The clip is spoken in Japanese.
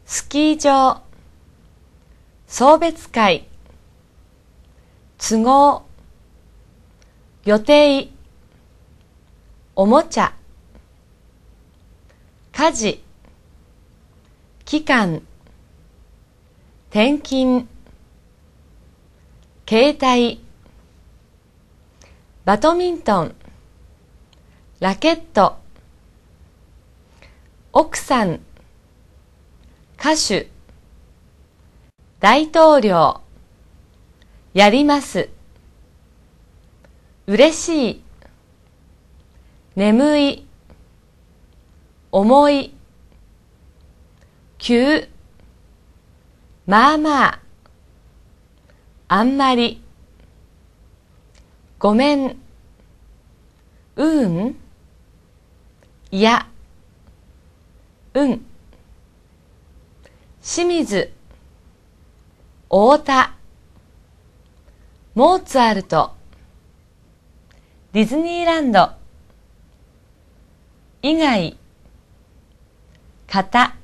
スキー場、送別会、都合、予定、おもちゃ、家事、期間、転勤、携帯、バドミントン、ラケット、奥さん、歌手、大統領、やります、嬉しい、眠い、重い、急、まあまあ、あんまり、ごめん、いや、清水、太田、モーツァルト、ディズニーランド、以外、型、